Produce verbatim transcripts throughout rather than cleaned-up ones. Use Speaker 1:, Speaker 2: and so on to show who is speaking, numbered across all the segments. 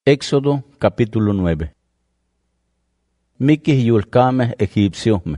Speaker 1: Éxodo capítulo nueve. Mikih yulkameh egipciosmeh.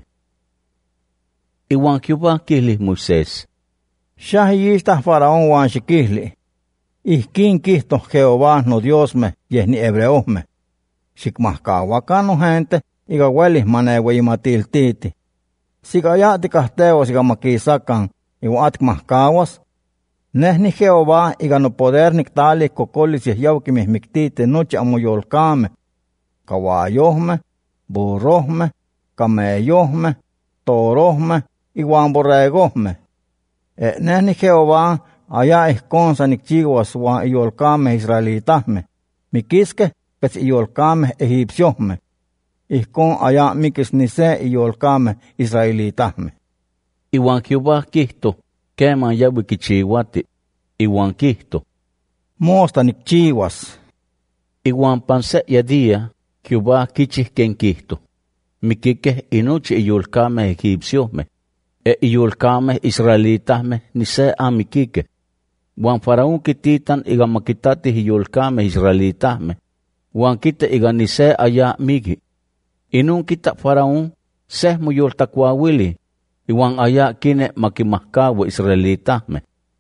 Speaker 1: Iwan Jehová quilih Moisés:
Speaker 2: Xahiyistah faraón wan xiquihli. Ihquin quihtoh Jehová no Diosmeh yeh ni hebreosmeh. Xicmahcahuacan no gente iga uelih maneueyimatiltiti. Siga ticahtéuas iga maquisacan iwan aticmahcahuas. Neh ni Jehová iga no poder nictali cocolis yehyau quimihmictiti nochi amoyolcameh, caballohmeh, burrohmeh, camellohmeh, torohmeh, iwan borregohmeh. Eh, neh ni Jehová aya ihcon sa nicchiuas wan iyolcameh israelitahmeh, miquisqueh quetz iyolcameh egipciosmeh. Ihcon aya miquis ni se iyolcameh israelitahmeh.
Speaker 1: Iwan Jehová quihto, queman yaui quichiuati, iwan quihto:
Speaker 2: Mosta nicchiuas.
Speaker 1: Iwan pan se yadia, Jehová quichih quen quihto: miquiqueh inochi iyolcameh egipciosmeh, e iyolcameh israelitahmeh ni se amiquiqueh. Wan faraón quititan iga maquitatih iyolcameh israelitahmeh, wan quita iga ni se aya migi. Inun quita faraón seh moyoltacuauili, iwan aya quine maquimahcaua israelitahmeh.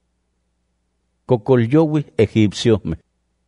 Speaker 1: Cocolyoui egipciosmeh.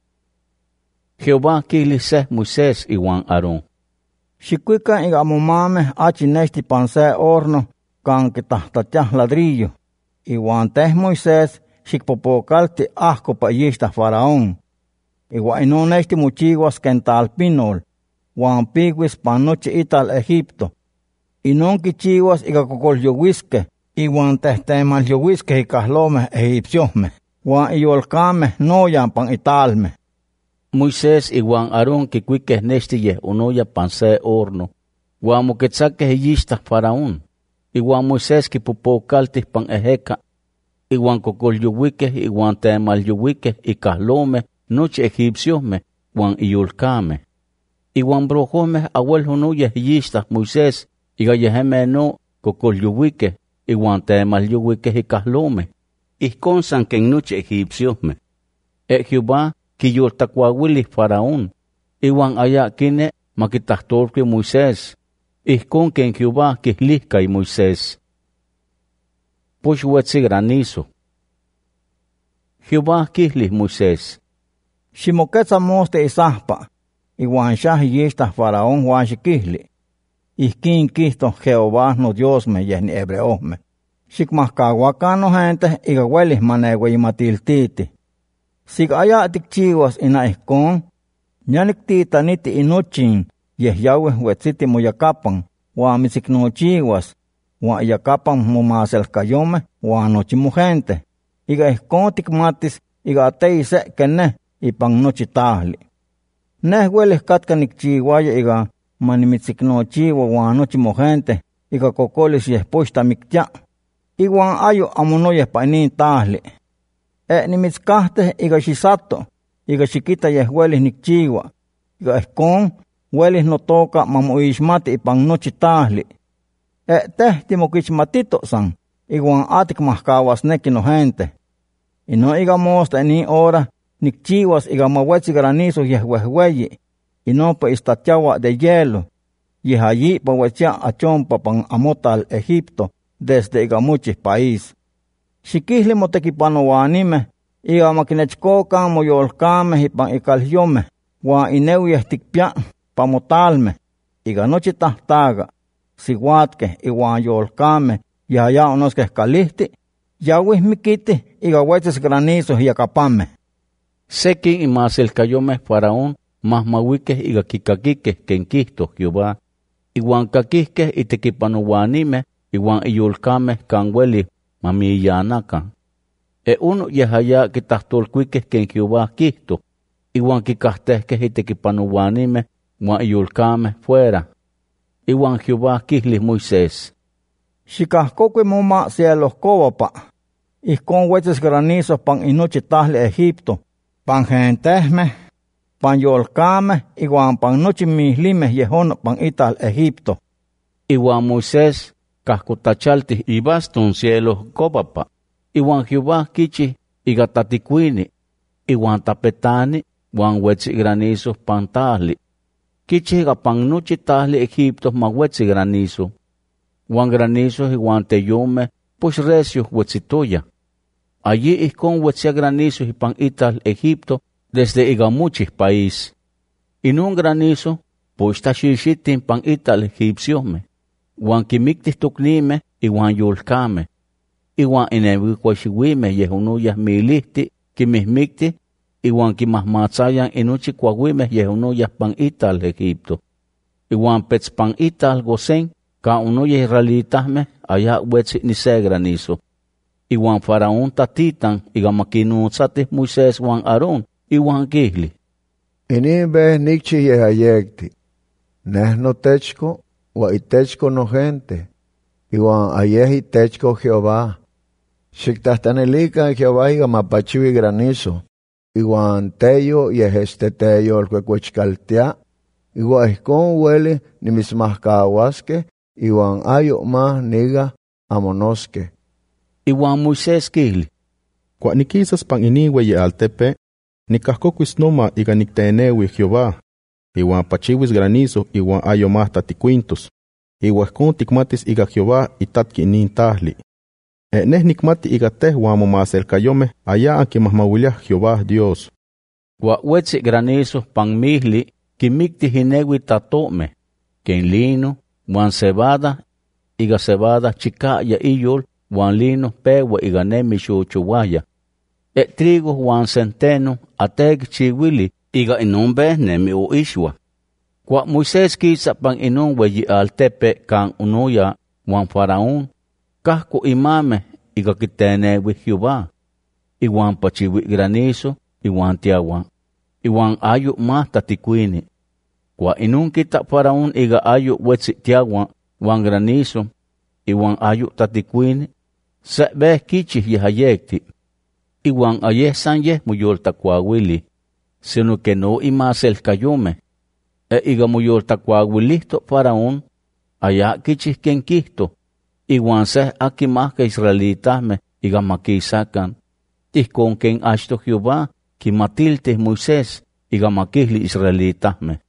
Speaker 1: Jehová quilih seh Moisés iwan Aarón:
Speaker 2: Xicuican iga amomameh achi nexti pan se horno can quitahtatiah ladrillo. Iwan teh Moisés xicpopocalti ahco pa yistah faraón. Iwan inun nexti mochiuas ken talpinol, wan piuis pan nochi ital Egipto. Inun quichiuas iga cocolyouisqueh, iwan tehtemalyouisqueh icahlomeh egipciosmeh, wan iyolcameh noyan pan italmeh.
Speaker 1: Moisés iwan Aarón quicuiqueh nexti yeh onoya pan se horno, wan moquetzaqueh iyistah faraón, iwan Moisés quipopocaltih pan ejeca, iwan cocolyouiqueh iwan temalyouiqueh icahlomeh nochi egipciosmeh wan iyolcameh. Iwan brujomeh auel onoyeh iyistah Moisés, iga yehemeh no cocolyouiqueh iwan temalyouiqueh icahlomeh, ihcon san ken nochi egipciosmeh. E Jehová quiyoltacuauilih faraón, iwan aya quine maquitahtolqui Moisés, ihcon ken Jehová quihlihca Moisés. Pox uetzi granizo. Jehová quihlih Moisés:
Speaker 2: Ximoquetza moste isahpa, iwan xahiyistah faraón wan xiquihli. Ihquin quihtoh Jehová no Diosmeh yeh ni hebreosmeh. Xicmahcahuacan no gente iga uelih maneueyimatiltiti. Siga aya ticchiuas ina ihcon, ya nictitaniti inochin yeh yaueh uetziti moyacapan, wan mitzicnochiuas, wan iyacapan momaselcayomeh wan nochi mogente. Iga ihcon ticmatis iga atei se ken neh ipan nochi tahli. Neh uelih catca nicchiuaya iga manimitzicnochiua wan nochi mogente iga cocolis yeh poxta mictia, iwan ayo amo noyeh pa inin tahli. E nimitzcahteh iga xisato, iga xiquita yeh uelih nicchiua, iga ihcon uelih notoca ma moixmati ipan nochi tahli. E teh timoquixmatito san, iwan aticmahcauasnequi no gente. Ino iga mosta inin hora nicchiuas iga mauetzi granizo yeh uehueyi, inopa istatiaua de hielo, yeh allí pauetzia achompa pan amotal Egipto desde iga mochih país. Xiquihli motequipanouanimeh iga maquinechcocan moyolcameh ipan icalyomeh, wan ineuieh ticpia pa motalmeh, iga nochi tahtaga, siuatqueh iwan yolcameh yaya onosqueh calihti, yauih miquitih iga uetzis granizo yacapameh.
Speaker 1: Sequin imaselcayomeh faraón mahmauiqueh iga quicaquiqueh ken quihtoh Jehová, iwan caquihqueh itequipanouanimeh iwan iyolcameh can uelih mamiyanacan. E uno yeh aya quitahtolcuiqueh ken Jehová quihtoh, iwan quicahtehqueh itequipanouanimeh wan iyolcameh fuera. Iwan Jehová quihlih Moisés:
Speaker 2: Xicahcocui moma cielohcouapa, ihcon uetzis granizo pan inochi tahli Egipto, pan gentehmeh, pan yolcameh, iwan pan nochi mihlimeh yehon pan ital Egipto.
Speaker 1: Iwan Moisés cahcotachaltih ibaston cielohcouapa, iwan Jehová quichih iga taticuini, iwan tapetani, Juan huetzi granizo pan tahli. Kichiga pan nochi tahli Egipto ma huetzi granizo. Juan granizo y Juan teyume pues recio huetzitoya. Allí iscon huetzia granizo y pan ital Egipto desde igamuchis país. Y nun granizo pues tashishitin pan ital egipciome. Juan kimiktis tuknime y Juan yulkame. Y Juan inewikwashiwime yehunuyas milihti kimismikti y Juan kimasmatzayan inuchi kwawime yehunuyas pan ital Egipto. Y Juan pets pan ital gosen ka unuya israelitasme allá huetzi ni se granizo. Y Juan faraón tatitan y gamakinutzatis Moisés Juan Aarón y Juan kihli.
Speaker 3: Inin beh nikchi yehayekti. Nehno techko wa itechko no gente. Y Juan ayeh itechko Jehová. Xiktahtanelika Jehová y gamapachiwi granizo. Y Juan teyo yeheste teyo el cuecuechcaltia. Y Juan iscon huele ni mismahkawaske. Y Juan ayo más niga amonosque.
Speaker 1: Y Juan Moisés kihli.
Speaker 4: Kwa nikisas pan iniwe ye altepe, nikahkokuis noma iga niktenewi Jehová. Y Juan pachiwis granizo y Juan ayo más tatiquintos. Y Juan tikmatis iga Jehová itatki inin tahli. E neh nikmati iga teh Juan momaselkayome allá anki mahmawilia Jehová Dios.
Speaker 1: Kwa huetzi granizo pan mihli kimikti hinewi tatome. Ken lino, Juan cebada, iga cebada chikaya iyol, Juan lino pewa iga nemi xuchuwaya. E trigo Juan centeno ateg chiwili iga inumbe nemi u ishwa. Kwa Moisés kisa pan inumwe yi altepe kan unuya Juan faraón, kahko imame iga kitenewi Jehová. I Juan pachiwi granizo, i Juan tiawan, i Juan ayo más tatikwini. Kwa inun kita faraón iga ayo wetzi tiawan, Juan granizo, i Juan ayo tatikwini, se beh kichih yehayekti. I Juan ayeh san yeh muyolta kwawili, sino que no imas el cayome. E iga muyolta kwawilihto faraón, allá kichih ken kihto, i Juan seh aki más que israelitasme iga makisakan, ihkon ken ashto Jehová kimatiltih Moisés iga makihli israelitasme.